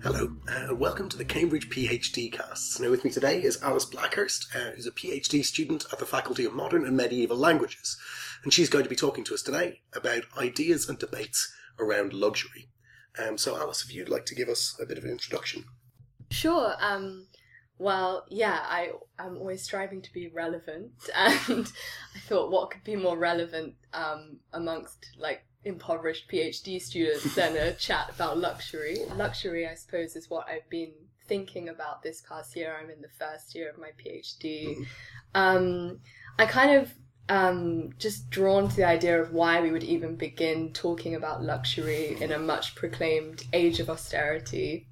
Hello, and welcome to the Cambridge PhD Casts. Now with me today is Alice Blackhurst, who's a PhD student at the Faculty of Modern and Medieval Languages, and she's going to be talking to us today about ideas and debates around luxury. So Alice, if you'd like to give us a bit of an introduction. Sure. I'm always striving to be relevant, and I thought what could be more relevant amongst impoverished PhD students than a chat about luxury. Luxury, I suppose, is what I've been thinking about this past year. I'm in the first year of my PhD. I kind of just drawn to the idea of why we would even begin talking about luxury in a much proclaimed age of austerity,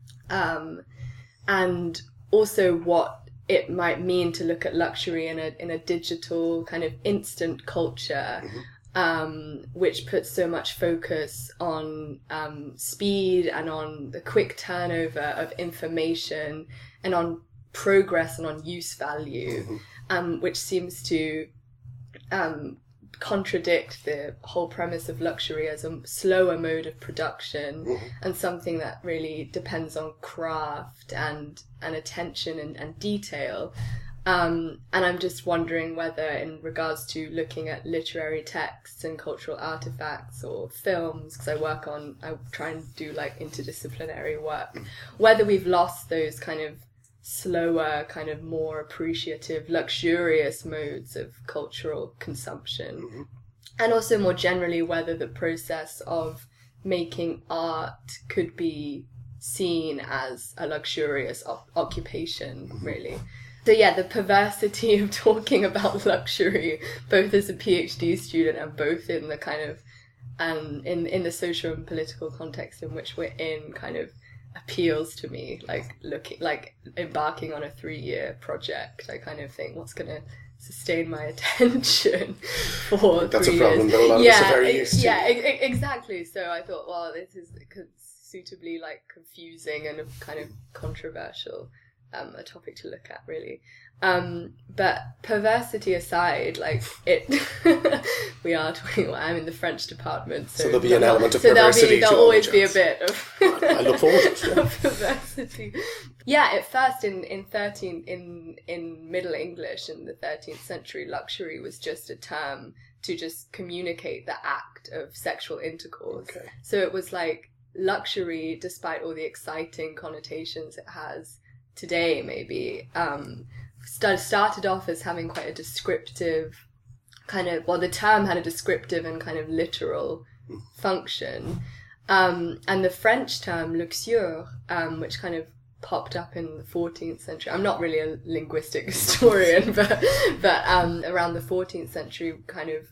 and also what it might mean to look at luxury in a digital kind of instant culture. Which puts so much focus on speed and on the quick turnover of information and on progress and on use value, which seems to contradict the whole premise of luxury as a slower mode of production and something that really depends on craft and attention and detail. And I'm just wondering whether, in regards to looking at literary texts and cultural artifacts or films, because I try and do interdisciplinary work, whether we've lost those kind of slower, kind of more appreciative, luxurious modes of cultural consumption. And also more generally, whether the process of making art could be seen as a luxurious occupation, really. So yeah, the perversity of talking about luxury, both as a PhD student and both in the kind of, in the social and political context in which we're in, kind of appeals to me. Embarking on a 3-year project, I kind of think, what's going to sustain my attention for That's 3 a problem years? that a lot of us are very used to. Yeah, exactly. So I thought, well, this is suitably confusing and a kind of controversial a topic to look at, really. But perversity aside, we are talking. Well, I'm in the French department, so there'll be an element of perversity. There'll always be a bit of. I look forward to it. Of perversity. Yeah, at first in Middle English in the 13th century, luxury was just a term to just communicate the act of sexual intercourse. Okay. So it was luxury, despite all the exciting connotations it has today, maybe, started off as having quite a descriptive kind of, the term had a descriptive and kind of literal function. And the French term luxure, which kind of popped up in the 14th century. I'm not really a linguistic historian, but around the 14th century kind of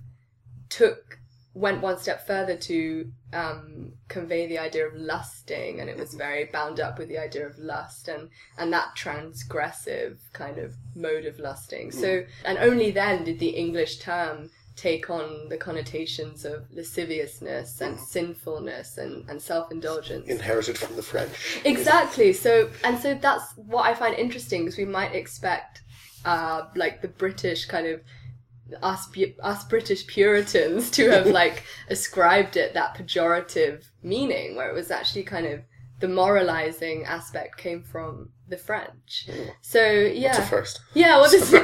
went one step further to convey the idea of lusting, and it was very bound up with the idea of lust and that transgressive kind of mode of lusting. So, and only then did the English term take on the connotations of lasciviousness and sinfulness and self-indulgence. Inherited from the French. Exactly. So that's what I find interesting, because we might expect the British kind of us British Puritans to have ascribed it that pejorative meaning, where it was actually kind of the moralizing aspect came from the French. So yeah, that's a first. Yeah, well, this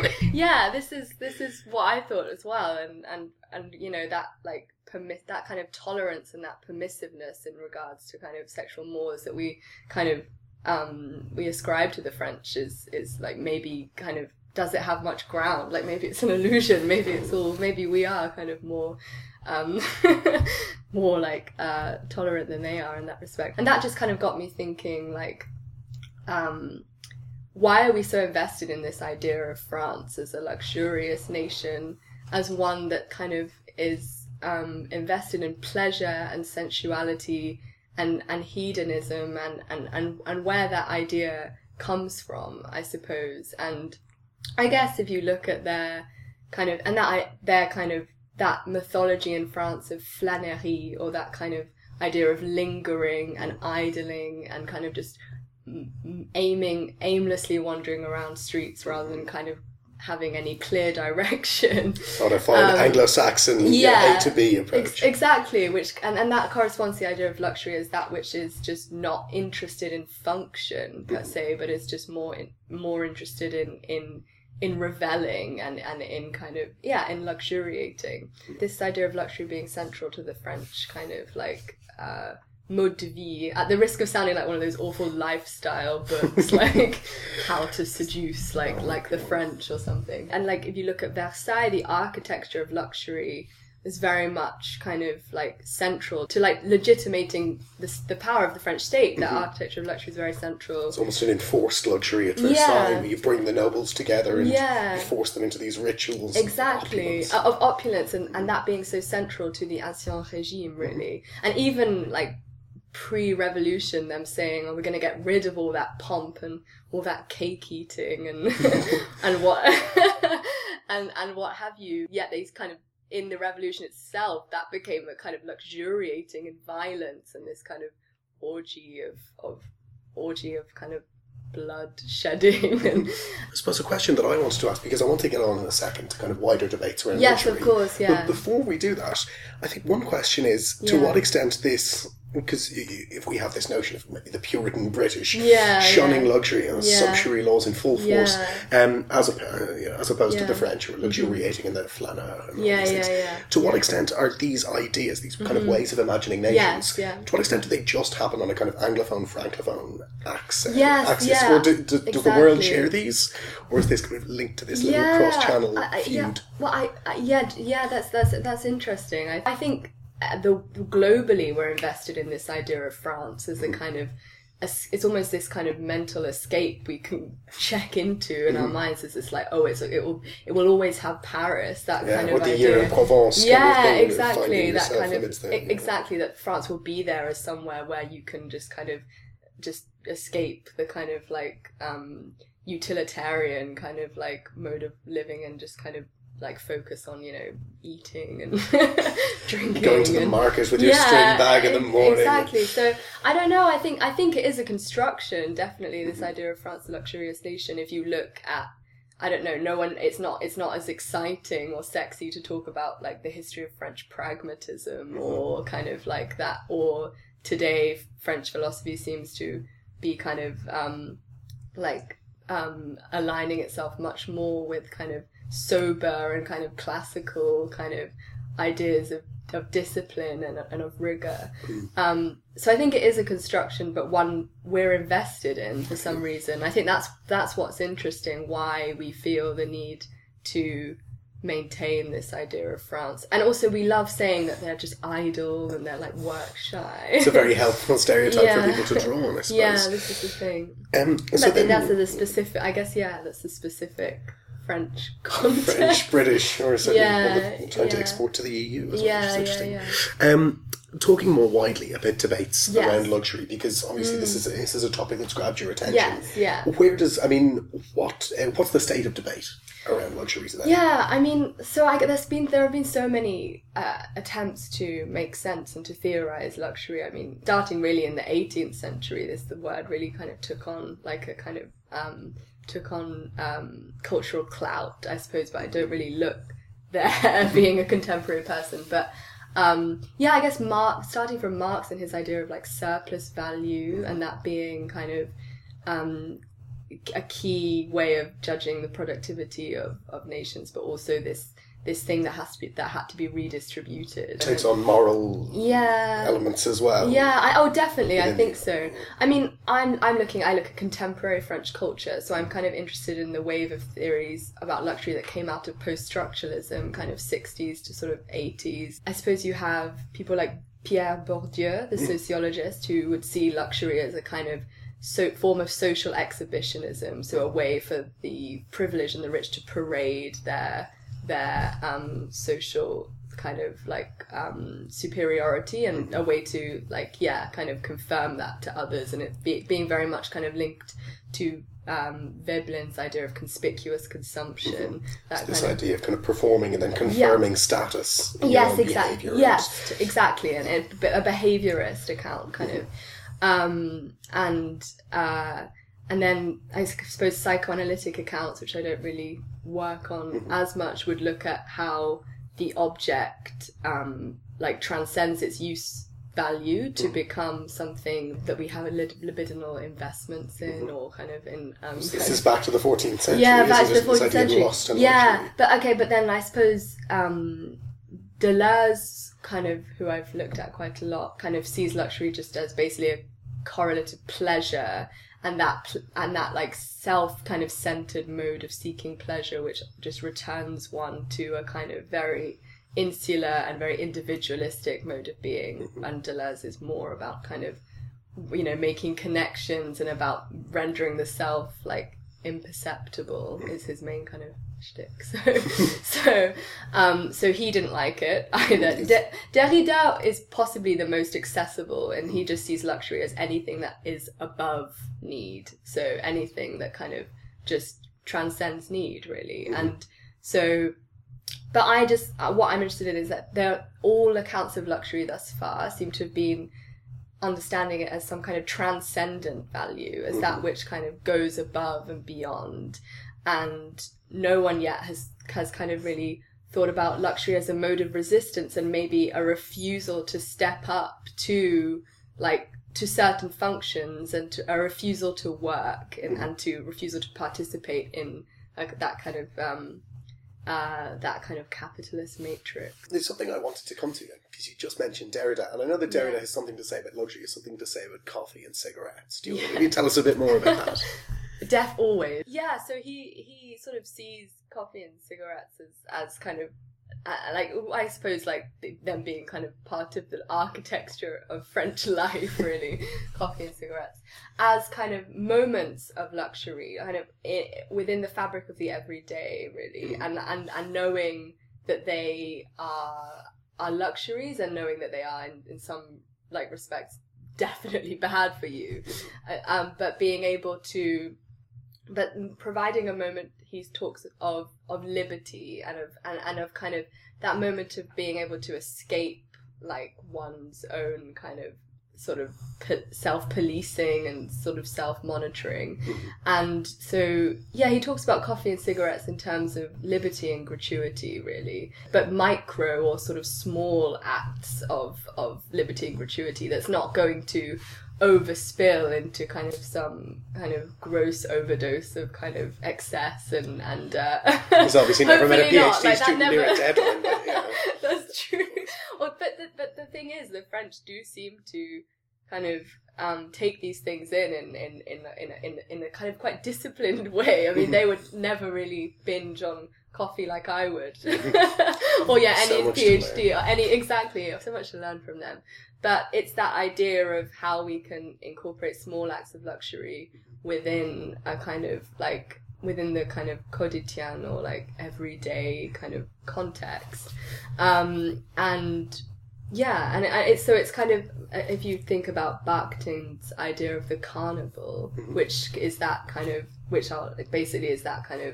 is what I thought as well, and that that kind of tolerance and that permissiveness in regards to kind of sexual mores that we kind of we ascribe to the French is maybe kind of, does it have much ground? Maybe it's an illusion. Maybe we are kind of more tolerant than they are in that respect. And that just kind of got me thinking, why are we so invested in this idea of France as a luxurious nation, as one that kind of is invested in pleasure and sensuality and hedonism and where that idea comes from, I suppose. And I guess if you look at their kind of, and that mythology in France of flânerie, or that kind of idea of lingering and idling and kind of just aimlessly wandering around streets rather than kind of having any clear direction. On a fine Anglo-Saxon A to B approach. Exactly, and that corresponds to the idea of luxury as that which is just not interested in function per se, but is just more interested in reveling and in kind of in luxuriating. This idea of luxury being central to the French kind of like mode de vie, at the risk of sounding like one of those awful lifestyle books like How to Seduce like the French or something. And like if you look at Versailles, the architecture of luxury is very much kind of like central to like legitimating the power of the French state. The architecture of luxury is very central. It's almost an enforced luxury at Versailles, where you bring the nobles together and you force them into these rituals. Exactly, of opulence, and that being so central to the Ancien Régime, really. And even like pre-revolution, them saying, we're going to get rid of all that pomp and all that cake eating and and what and what have you. Yet they kind of, in the revolution itself, that became a kind of luxuriating in violence and this kind of orgy of kind of blood shedding. And I suppose a question that I wanted to ask, because I want to get on in a second to kind of wider debates around luxury. Of course, yeah. But before we do that, I think one question is to what extent this, because if we have this notion of maybe the Puritan British shunning luxury and sumptuary laws in full force, as opposed to the French who are luxuriating in the flaneur and all these things. To what extent are these ideas, these kind of ways of imagining nations, to what extent do they just happen on a kind of Anglophone, Francophone axis? Or does the world share these? Or is this kind of linked to this little cross-channel feud? That's interesting. I think globally we're invested in this idea of France as a kind of it's almost this kind of mental escape we can check into in our minds. As it's like, it will always have Paris, that kind of the idea. year in Provence. Exactly, that kind of exactly, that France will be there as somewhere where you can just kind of just escape the kind of like utilitarian kind of like mode of living and just kind of like focus on, eating and drinking, going to the market with your string bag in the morning. Exactly. So I don't know. I think it is a construction. Definitely, this idea of France, the luxurious nation. If you look at, I don't know, no one. It's not as exciting or sexy to talk about like the history of French pragmatism or kind of like that. Or today, French philosophy seems to be kind of aligning itself much more with kind of sober and kind of classical kind of ideas of discipline and of rigor. So I think it is a construction, but one we're invested in for some reason. I think that's what's interesting, why we feel the need to maintain this idea of France. And also we love saying that they're just idle and they're like work shy. It's a very helpful stereotype for people to draw on, I suppose. Yeah, this is the thing. That's the specific, I guess, that's the specific French context. French, British, or certainly trying to export to the EU as well, which is interesting. Talking more widely about debates around luxury, because obviously this is a topic that's grabbed your attention. Where does, what's the state of debate around luxury today? So there have been so many attempts to make sense and to theorize luxury. I mean, starting really in the 18th century, the word really kind of took on like a kind of cultural clout, I suppose, but I don't really look there being a contemporary person. But I guess starting from Marx and his idea of like surplus value, and that being kind of a key way of judging the productivity of nations, but also this thing that had to be redistributed. It takes on moral elements as well. Definitely, I think so. I mean, I look at contemporary French culture, so I'm kind of interested in the wave of theories about luxury that came out of post-structuralism, kind of 60s to sort of 80s. I suppose you have people like Pierre Bourdieu, the sociologist, who would see luxury as a kind of form of social exhibitionism, so a way for the privileged and the rich to parade their social kind of like superiority, and a way to kind of confirm that to others, and it being very much kind of linked to Veblen's idea of conspicuous consumption. This idea of kind of performing and then confirming status. Exactly. Yes, exactly, and a behaviourist account kind of. then I suppose psychoanalytic accounts, which I don't really work on as much, would look at how the object like transcends its use value to become something that we have a libidinal investments in, or kind of in this is back to the 14th century. Yeah, back to the 14th century. Yeah, but then I suppose Deleuze, kind of, who I've looked at quite a lot, kind of sees luxury just as basically a correlative pleasure, and that like self kind of centered mode of seeking pleasure, which just returns one to a kind of very insular and very individualistic mode of being. And Deleuze is more about kind of, you know, making connections and about rendering the self like imperceptible is his main kind of shtick. So he didn't like it either. Derrida is possibly the most accessible, and he just sees luxury as anything that is above need. So anything that kind of just transcends need, really. And so, but what I'm interested in is that all accounts of luxury thus far seem to have been understanding it as some kind of transcendent value, as that which kind of goes above and beyond. And no one yet has kind of really thought about luxury as a mode of resistance, and maybe a refusal to step up to certain functions, and a refusal to work, and to refusal to participate in that kind of capitalist matrix. There's something I wanted to come to, because you just mentioned Derrida, and I know that Derrida has something to say about luxury, has something to say about coffee and cigarettes. Do you want to tell us a bit more about that? Always. Yeah, so he sort of sees coffee and cigarettes as kind of, like, I suppose, like, them being kind of part of the architecture of French life, really, coffee and cigarettes, as kind of moments of luxury, kind of within the fabric of the everyday, really, and knowing that they are luxuries, and knowing that they are, in some, like, respects, definitely bad for you, but being able to, but providing a moment, he talks of liberty, and of kind of that moment of being able to escape, like, one's own kind of sort of self-policing and sort of self-monitoring. And so, yeah, he talks about coffee and cigarettes in terms of liberty and gratuity, really, but micro or sort of small acts of liberty and gratuity that's not going to overspill into kind of some kind of gross overdose of kind of excess and he's obviously never met a PhD like, student near a deadline, but yeah. That's true. Well, but the thing is, the French do seem to kind of take these things in a kind of quite disciplined way. I mean, they would never really binge on coffee like I would, or any PhD or exactly. So much to learn from them. But it's that idea of how we can incorporate small acts of luxury within a kind of like within the kind of quotidien, or like everyday kind of context, and it's kind of, if you think about Bakhtin's idea of the carnival, which is that kind of, basically is that kind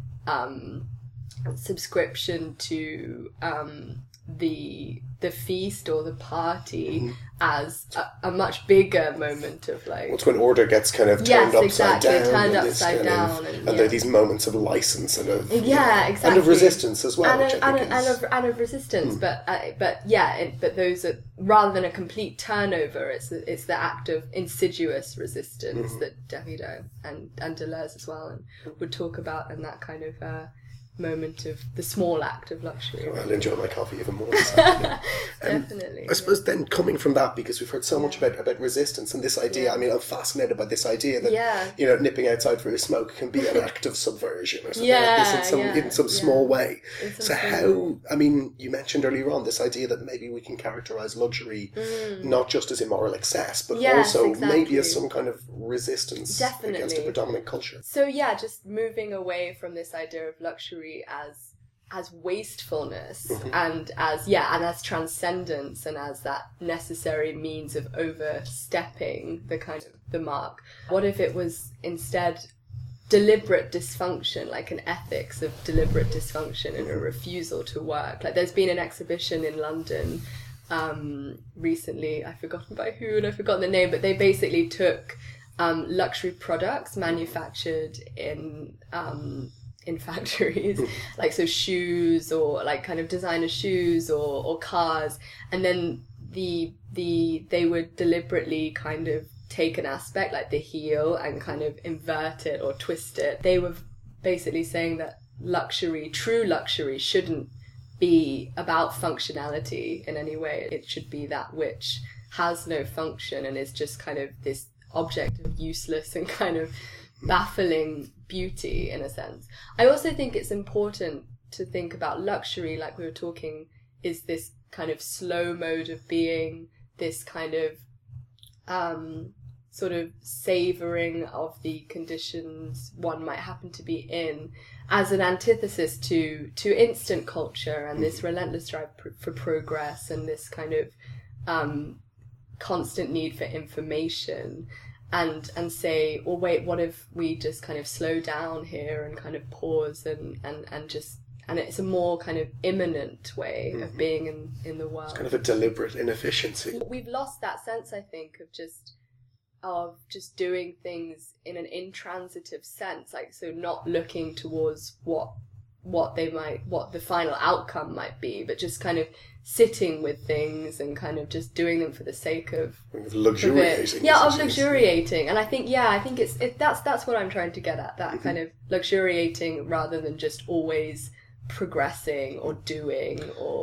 of subscription to the feast or the party as a much bigger moment of like... It's when order gets kind of turned upside down. And there are these moments of license and of... Yeah, exactly. And of resistance as well. And of resistance, but those are, rather than a complete turnover, it's the act of insidious resistance that Derrida and Deleuze as well would talk about, and that kind of... moment of the small act of luxury. I'll enjoy my coffee even more this afternoon. Definitely. I suppose then, coming from that, because we've heard so much about resistance and this idea, I mean, I'm fascinated by this idea that, you know, nipping outside for a smoke can be an act of subversion or something like this in some small way. So how, I mean, you mentioned earlier on this idea that maybe we can characterise luxury not just as immoral excess, but also maybe as some kind of resistance against a predominant culture. So just moving away from this idea of luxury as wastefulness and as transcendence, and as that necessary means of overstepping the kind of the mark. What if it was instead deliberate dysfunction, like an ethics of deliberate dysfunction and a refusal to work? Like, there's been an exhibition in London recently, I've forgotten by who and I've forgotten the name, but they basically took luxury products manufactured in factories, like so shoes or like kind of designer shoes or cars, and then they would deliberately kind of take an aspect like the heel and kind of invert it or twist it. They were basically saying that true luxury shouldn't be about functionality in any way. It should be that which has no function and is just kind of this object of useless and kind of baffling beauty in a sense. I also think it's important to think about luxury, like we were talking, is this kind of slow mode of being, this kind of sort of savouring of the conditions one might happen to be in, as an antithesis to instant culture and this relentless drive for progress and this kind of constant need for information. And say, well, wait, what if we just kind of slow down here and kind of pause and it's a more kind of imminent way of being in the world. It's kind of a deliberate inefficiency. We've lost that sense, I think, of just doing things in an intransitive sense, like so not looking towards what the final outcome might be, but just kind of sitting with things and kind of just doing them for the sake of luxuriating. Of luxuriating. And I think that's what I'm trying to get at, that kind of luxuriating rather than just always progressing or doing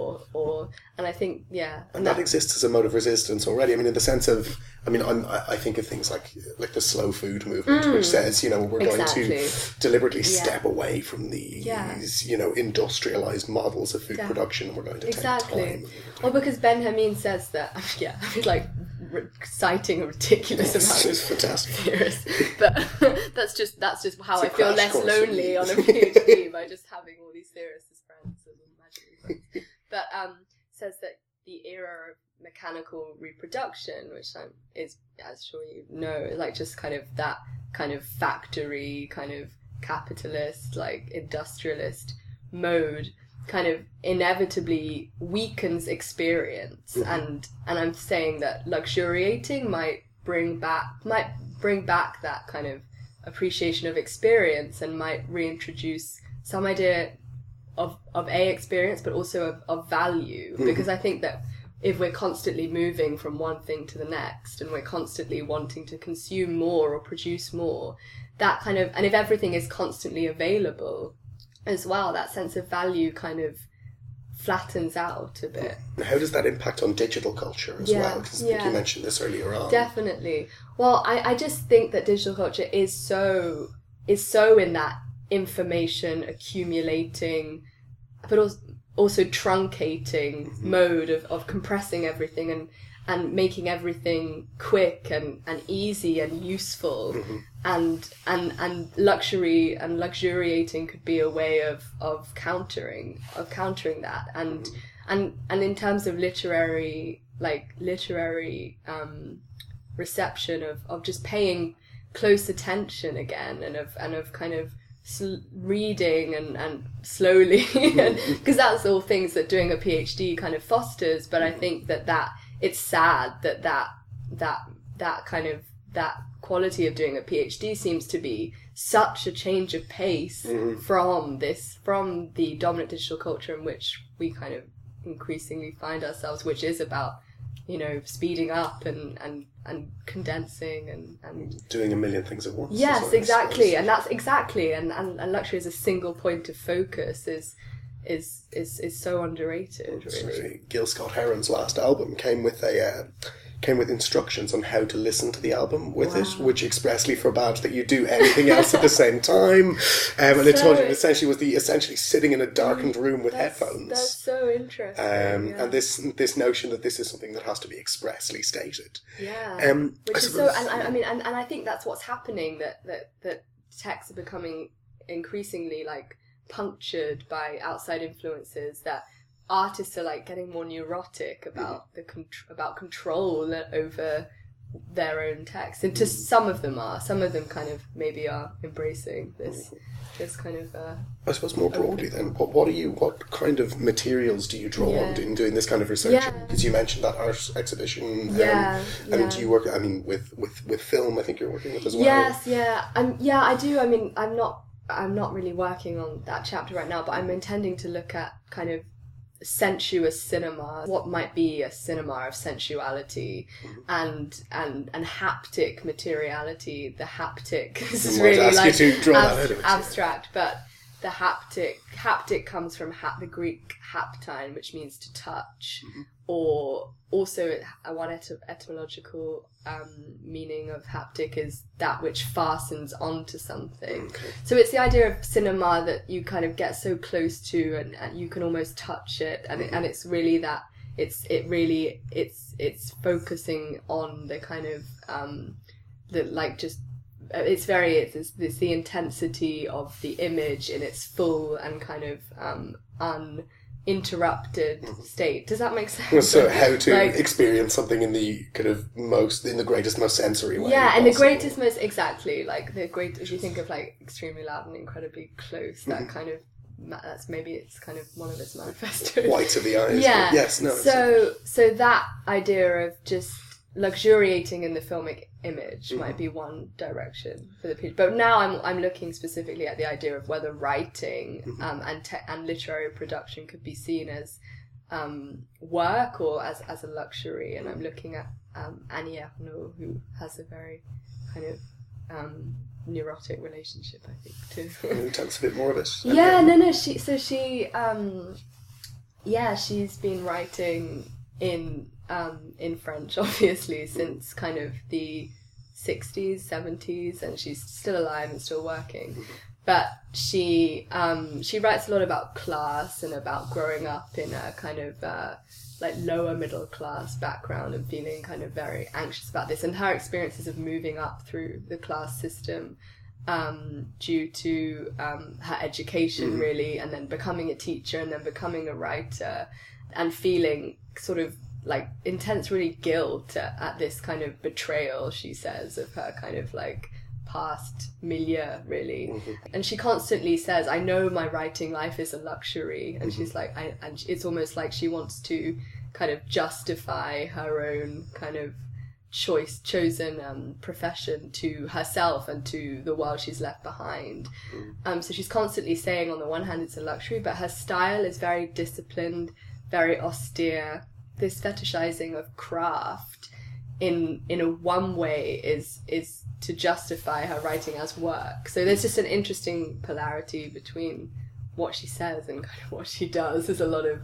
or and I think and that exists as a mode of resistance already. I mean, in the sense of, I think of things like the slow food movement, which says, we're going to deliberately step away from these industrialized models of food production, and we're going to take time. Well, because Ben Hameen says that, like citing a ridiculous amount of fantastic theorists, but that's just how I feel less lonely on a PhD by just having all these theorists as friends, as imaginary friends. But says that the era of mechanical reproduction, which is, as sure you know, like just kind of that kind of factory, kind of capitalist, like industrialist mode, kind of inevitably weakens experience. And I'm saying that luxuriating might bring back that kind of appreciation of experience and might reintroduce some idea of experience, but also of value. Because I think that if we're constantly moving from one thing to the next and we're constantly wanting to consume more or produce more, that kind of, and if everything is constantly available as well, that sense of value kind of flattens out a bit. How does that impact on digital culture as well? Because I think you mentioned this earlier on. Definitely. Well, I just think that digital culture is so in that information accumulating, but also truncating mode of compressing everything and making everything quick and easy and useful. And luxury and luxuriating could be a way of countering that. And in terms of literary reception of just paying close attention again and of kind of reading and slowly, because that's all things that doing a PhD kind of fosters. But I think that it's sad that kind of that quality of doing a PhD seems to be such a change of pace from the dominant digital culture in which we kind of increasingly find ourselves, which is about speeding up and condensing and doing a million things at once. Yes, exactly, and that's exactly and luxury as a single point of focus is so underrated. Really, Gil Scott-Heron's last album came with instructions on how to listen to the album with it, which expressly forbade that you do anything else at the same time. And it told you it essentially was essentially sitting in a darkened room with headphones. That's so interesting. And this notion that this is something that has to be expressly stated. Yeah. Which is so, and I think that's what's happening, that texts are becoming increasingly like punctured by outside influences, that artists are like getting more neurotic about about control over their own text. And to some of them kind of maybe are embracing this kind of I suppose more broadly then, what kind of materials do you draw on in doing this kind of research? Because you mentioned that art exhibition, and do you work, I mean, with film, I think you're working with as well? Yes, I do. I mean, I'm not really working on that chapter right now, but I'm intending to look at kind of sensuous cinema, what might be a cinema of sensuality, and haptic materiality. The haptic, this is really like abstract, but the haptic comes from the Greek haptine, which means to touch, or also one etymological meaning of haptic is that which fastens onto something. Okay. So it's the idea of cinema that you kind of get so close to, and you can almost touch it, and it's really that it's focusing on the kind of it's the intensity of the image in its full and kind of uninterrupted state. Does that make sense? So how to experience something in the kind of in the greatest, most sensory way. Yeah, and the greatest, most exactly, like the great. If you think of like extremely loud and incredibly close, that kind of it's kind of one of its manifestos. White of the eyes. Yeah. Yes. No. So that idea of just luxuriating in the filmic image might be one direction for the piece, but now I'm looking specifically at the idea of whether writing and literary production could be seen as work or as a luxury, and I'm looking at Annie Ernaux, who has a very kind of neurotic relationship, I think, to tell us a bit more of it. She's been writing in French, obviously, since kind of the 60s, 70s, and she's still alive and still working. But she writes a lot about class and about growing up in a kind of like lower middle class background and feeling kind of very anxious about this, and her experiences of moving up through the class system due to her education, really, and then becoming a teacher and then becoming a writer, and feeling sort of like intense really guilt at this kind of betrayal, she says, of her kind of like past milieu, really. And she constantly says, I know my writing life is a luxury, and she's like, and it's almost like she wants to kind of justify her own kind of chosen profession to herself and to the world she's left behind. So she's constantly saying, on the one hand, it's a luxury, but her style is very disciplined, very austere. This fetishizing of craft in a one way is to justify her writing as work. So there's just an interesting polarity between what she says and kind of what she does. There's a lot of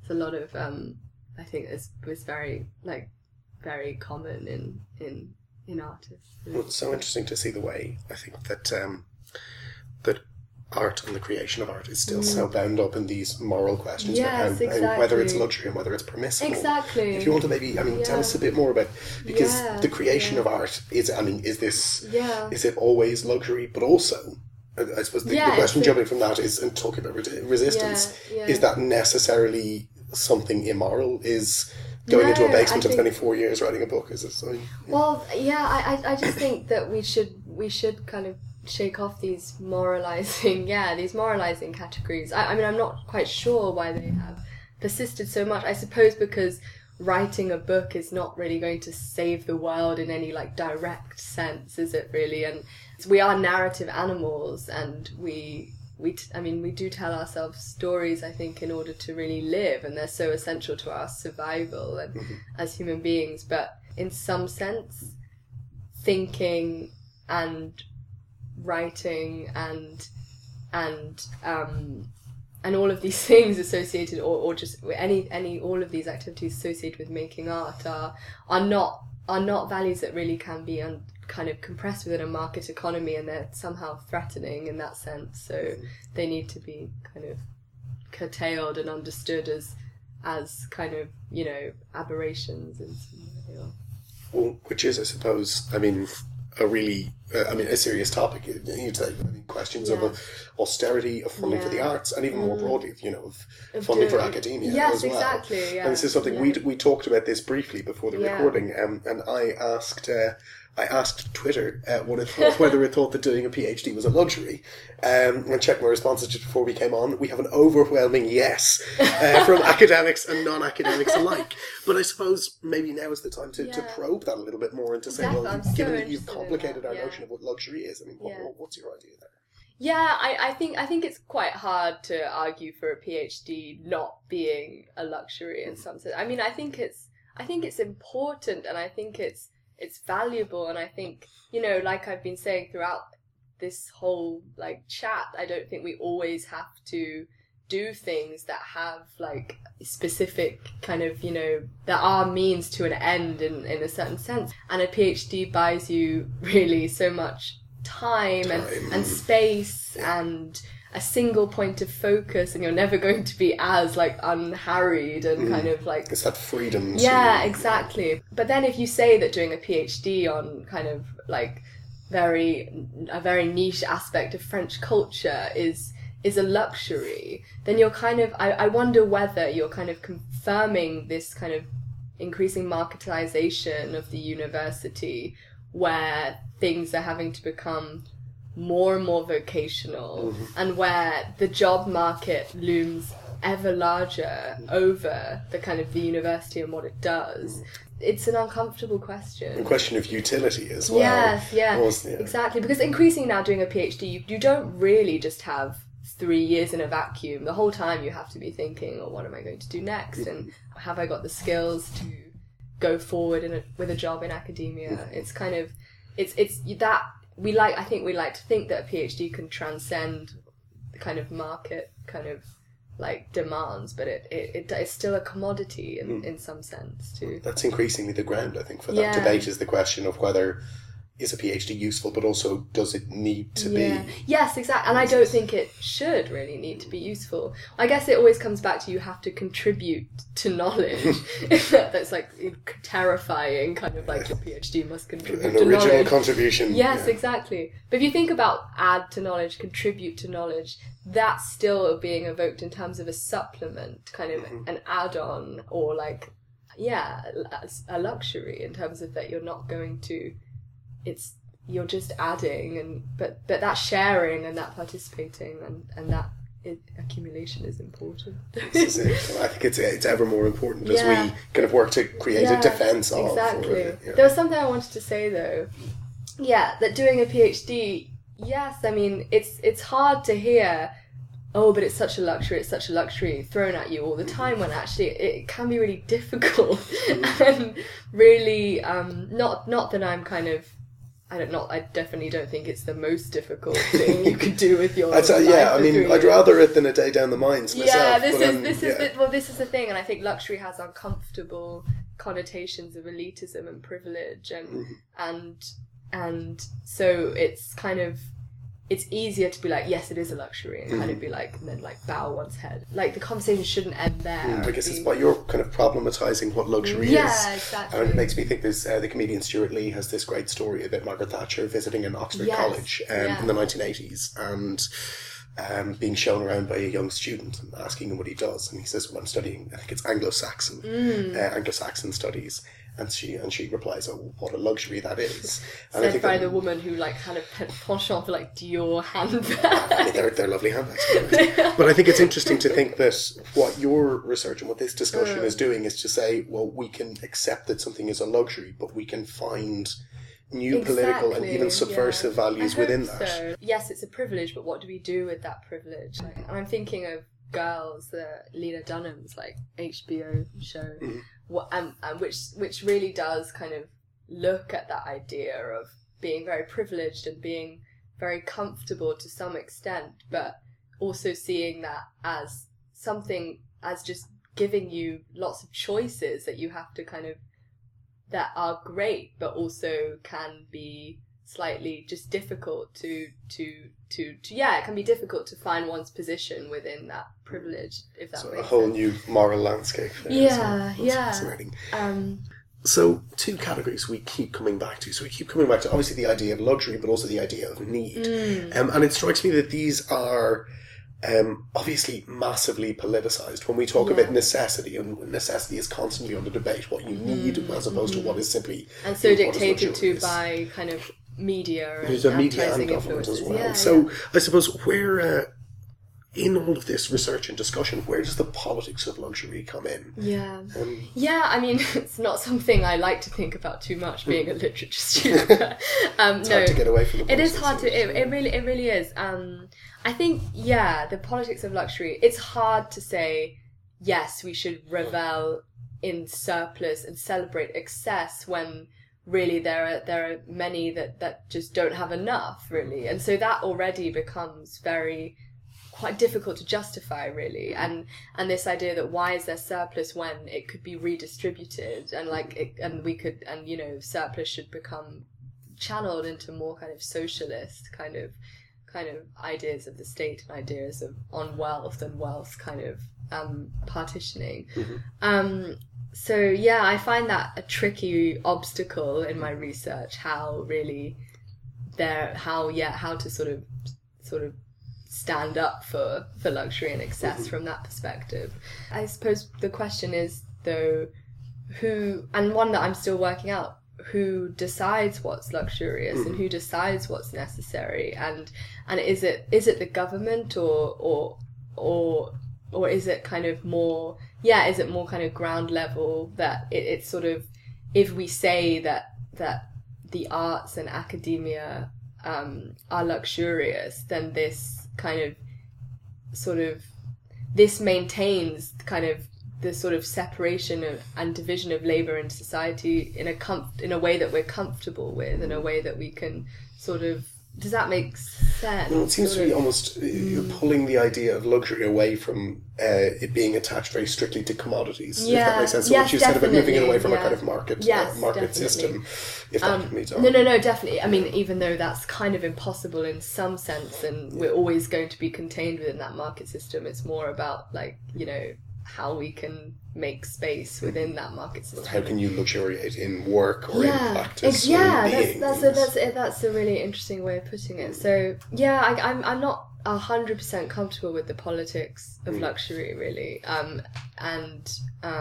I think it's very very common in artists. Well, it's so interesting to see the way, I think, that that art and the creation of art is still so bound up in these moral questions, and whether it's luxury and whether it's permissible. Exactly. If you want to maybe, tell us a bit more about, because the creation of art is it always luxury, but also, I suppose the question jumping from that is, and talking about resistance, is that necessarily something immoral? Is going into a basement and spending 4 years writing a book, is it something? Well, I just think that we should kind of shake off these moralizing categories. I mean, I'm not quite sure why they have persisted so much. I suppose because writing a book is not really going to save the world in any like direct sense, is it really? And we are narrative animals, and we do tell ourselves stories, I think, in order to really live, and they're so essential to our survival and as human beings. But in some sense, thinking and writing and all of these things associated, or just all of these activities associated with making art are not values that really can be kind of compressed within a market economy, and they're somehow threatening in that sense. So they need to be kind of curtailed and understood as kind of, aberrations in some way. Well, which is, I suppose, I mean, a really, a serious topic. You'd say, questions of austerity, of funding for the arts, and even more broadly, of funding for academia as well. Exactly. Yeah. And this is something we talked about this briefly before the recording, and I asked Twitter whether it thought that doing a PhD was a luxury, and checked my responses just before we came on. We have an overwhelming yes from academics and non-academics alike. But I suppose maybe now is the time to probe that a little bit more and to say, given that you've complicated our notion of what luxury is, what's your idea there? Yeah, I think it's quite hard to argue for a PhD not being a luxury in some sense. I think it's important, and I think it's valuable, and I think, like I've been saying throughout this whole chat, I don't think we always have to do things that have specific kind of, that are means to an end in a certain sense. And a PhD buys you really so much time. And space and a single point of focus, and you're never going to be as unharried and kind of it's that freedom. Yeah, exactly. But then if you say that doing a PhD on kind of a very niche aspect of French culture is a luxury, then you're kind of, I wonder whether you're kind of confirming this kind of increasing marketization of the university, where things are having to become more and more vocational, and where the job market looms ever larger over the kind of the university and what it does. It's an uncomfortable question. A question of utility as well. Yes, exactly. Because increasingly now doing a PhD, you don't really just have 3 years in a vacuum. The whole time you have to be thinking, what am I going to do next? And have I got the skills to go forward with a job in academia? It's kind of, it's that, I think we like to think that a PhD can transcend the kind of market kind of demands, but it's still a commodity in some sense too. That's increasingly the ground, I think, for that debate, is the question of whether is a PhD useful, but also does it need to be? Yes, exactly. And I don't think it should really need to be useful. I guess it always comes back to you have to contribute to knowledge. That's terrifying, kind of your PhD must contribute to knowledge. An original contribution. Yes, exactly. But if you think about add to knowledge, contribute to knowledge, that's still being evoked in terms of a supplement, kind of an add-on, or a luxury in terms of that you're not going to... you're just adding, but that sharing and that participating and that accumulation is important. This is it. I think it's ever more important as we kind of work to create a defence of. Exactly. There was something I wanted to say though. Yeah, that doing a PhD, yes, it's hard to hear, but it's such a luxury thrown at you all the time, when actually it can be really difficult and really not that I'm kind of, I definitely don't think it's the most difficult thing you could do with your life. I'd rather it than a day down the mines myself. Yeah, this is the thing, and I think luxury has uncomfortable connotations of elitism and privilege, and so it's kind of, it's easier to be yes, it is a luxury, and kind of be and then bow one's head. The conversation shouldn't end there. I guess it's why you're kind of problematising what luxury is. Yeah, exactly. And it makes me think there's the comedian Stuart Lee has this great story about Margaret Thatcher visiting an Oxford college in the 1980s, and being shown around by a young student and asking him what he does, and he says, "Well, I'm studying, I think it's Anglo-Saxon studies." And she replies, "Oh, what a luxury that is." And said by the woman who had a penchant for Dior handbags. They're lovely handbags. But I think it's interesting to think that what your research and what this discussion is doing is to say, well, we can accept that something is a luxury, but we can find new political and even subversive values within that. So. Yes, it's a privilege, but what do we do with that privilege? And I'm thinking of Girls, the Lena Dunham's HBO show. Which really does kind of look at that idea of being very privileged and being very comfortable to some extent, but also seeing that as something, as just giving you lots of choices that you have to kind of, that are great, but also can be slightly just difficult to it can be difficult to find one's position within that privilege, if that makes sense. A whole new moral landscape. Fascinating. So, two categories we keep coming back to. So we keep coming back to, obviously, the idea of luxury, but also the idea of need. And it strikes me that these are obviously massively politicised. When we talk about necessity, and necessity is constantly under debate, what you need as opposed to what is simply... And so dictated to by kind of media and media and government as well. So I suppose where... in all of this research and discussion, where does the politics of luxury come in? I mean, it's not something I like to think about too much, being a literature student. It's hard to get away from the politics. It is hard to. It really is. I think, the politics of luxury. It's hard to say yes, we should revel in surplus and celebrate excess when really there are many that just don't have enough, really, and so that already becomes quite difficult to justify, really, and this idea that why is there surplus when it could be redistributed, and surplus should become channeled into more kind of socialist kind of ideas of the state and ideas on wealth and wealth kind of partitioning. So I find that a tricky obstacle in my research, how to sort of stand up for luxury and excess from that perspective. I suppose the question is, though, who, and one that I'm still working out, who decides what's luxurious and who decides what's necessary, and is it the government or is it kind of more is it more kind of ground level, that it's sort of, if we say that the arts and academia are luxurious, then this kind of sort of this maintains kind of the sort of separation and division of labour in society in a way that we're comfortable with, in a way that we can sort of... Does that make sense? Well, it seems to be almost you're pulling the idea of luxury away from it being attached very strictly to commodities. If that makes sense. So what you said about moving it away from a kind of market system, if that means No, definitely. I mean, even though that's kind of impossible in some sense, and we're always going to be contained within that market system, it's more about how we can make space within that market system. How can you luxuriate in work or in practice? That's a really interesting way of putting it. So I'm not 100% comfortable with the politics of luxury, really, and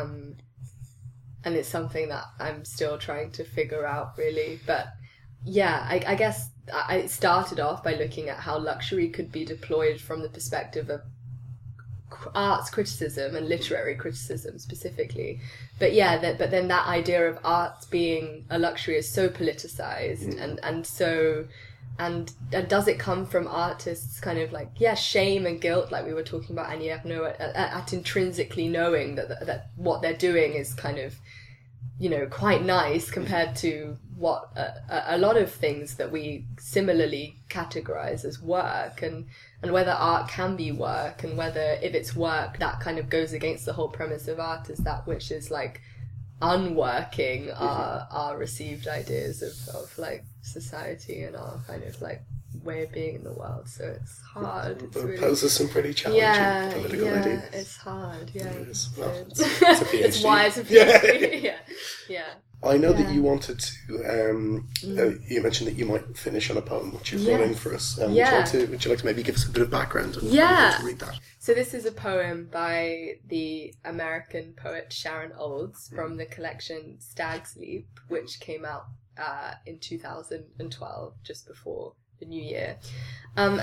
it's something that I'm still trying to figure out, really. But I guess I started off by looking at how luxury could be deployed from the perspective of arts criticism and literary criticism specifically, but then that idea of art being a luxury is so politicized, and does it come from artists kind of shame and guilt, like we were talking about, and at intrinsically knowing that what they're doing is kind of quite nice compared to what a lot of things that we similarly categorize as work, and whether art can be work, and whether if it's work that kind of goes against the whole premise of art as that which is unworking our received ideas of society and our kind of way of being in the world. So it's hard. It poses some pretty challenging political ideas. It's hard. It is. It's a PhD. It's why it's a PhD. Yeah. I know that you wanted to. You mentioned that you might finish on a poem which you've brought in for us. Would you like to maybe give us a bit of background? And to read that. So this is a poem by the American poet Sharon Olds from the collection Stag's Leap, which came out in 2012, just before the new year, and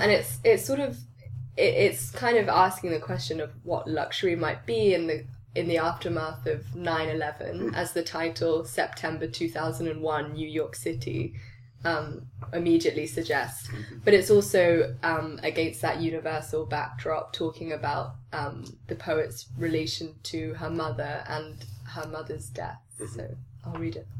it's kind of asking the question of what luxury might be in the aftermath of 9/11, as the title September 2001 New York City immediately suggests. But it's also against that universal backdrop, talking about the poet's relation to her mother and her mother's death. So I'll read it.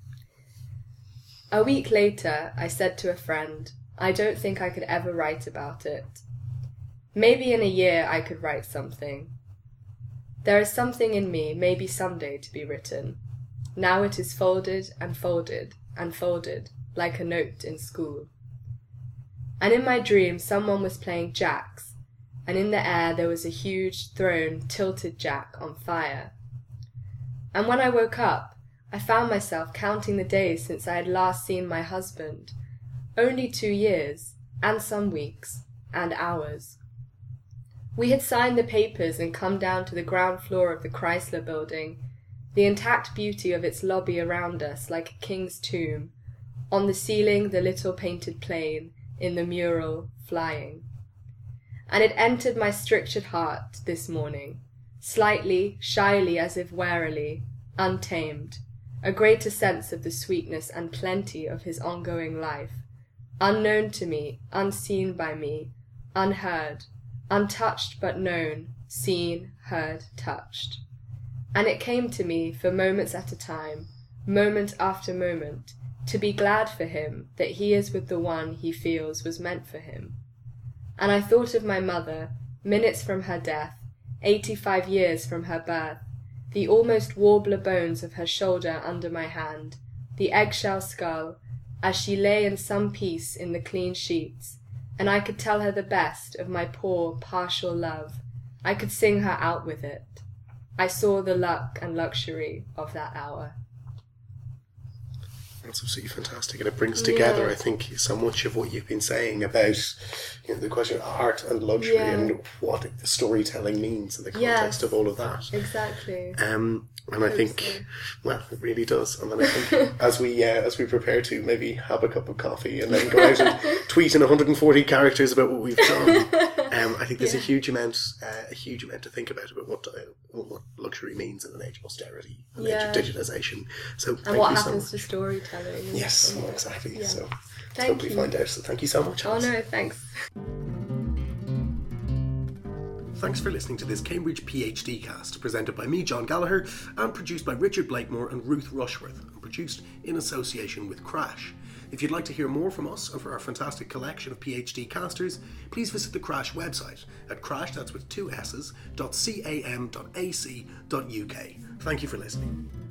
A week later, I said to a friend, I don't think I could ever write about it. Maybe in a year I could write something. There is something in me, maybe someday, to be written. Now it is folded and folded and folded, like a note in school. And in my dream, someone was playing jacks, and in the air there was a huge, thrown, tilted jack on fire. And when I woke up, I found myself counting the days since I had last seen my husband. Only 2 years, and some weeks, and hours. We had signed the papers and come down to the ground floor of the Chrysler Building, the intact beauty of its lobby around us like a king's tomb, on the ceiling the little painted plane, in the mural, flying. And it entered my strictured heart this morning, slightly, shyly, as if warily, untamed, a greater sense of the sweetness and plenty of his ongoing life, unknown to me, unseen by me, unheard, untouched but known, seen, heard, touched. And it came to me for moments at a time, moment after moment, to be glad for him that he is with the one he feels was meant for him. And I thought of my mother, minutes from her death, 85 years from her birth, the almost warbler bones of her shoulder under my hand, the eggshell skull, as she lay in some peace in the clean sheets, and I could tell her the best of my poor, partial love. I could sing her out with it. I saw the luck and luxury of that hour. That's absolutely fantastic, and it brings together, I think, so much of what you've been saying about the question of art and luxury and what the storytelling means in the context of all of that. Exactly. And I think, well, it really does. And then I think as we prepare to maybe have a cup of coffee and then go out and tweet in 140 characters about what we've done, I think there's a huge amount to think about what luxury means in an age of austerity and age of digitization. So and what happens to storytelling? Yes, exactly. Yeah. So Thank you. Find out. So thank you so much, Alice. Oh no, thanks. Thanks for listening to this Cambridge PhD cast, presented by me, John Gallagher, and produced by Richard Blakemore and Ruth Rushworth, and produced in association with Crash. If you'd like to hear more from us and for our fantastic collection of PhD casters, please visit the Crash website at crash, that's with 2 S's, .cam.ac.uk. Thank you for listening.